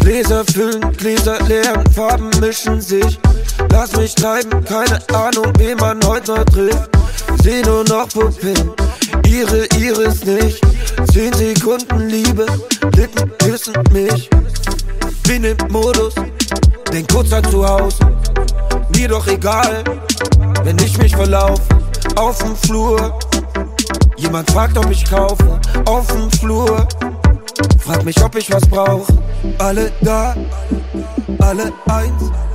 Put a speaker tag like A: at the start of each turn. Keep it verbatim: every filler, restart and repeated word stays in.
A: Gläser füllen, Gläser leeren, Farben mischen sich. Lass mich treiben, keine Ahnung, wen man heute noch trifft. Seh nur noch Pupillen, ihre Iris nicht. Zehn Sekunden Liebe, Lippen küssen mich. Bin im Modus, denk kurz an zu Hause. Mir doch egal, wenn ich mich verlaufe. Auf dem Flur, jemand fragt, ob ich kaufe. Auf dem Flur, frag mich, ob ich was brauche. Alle da, alle eins.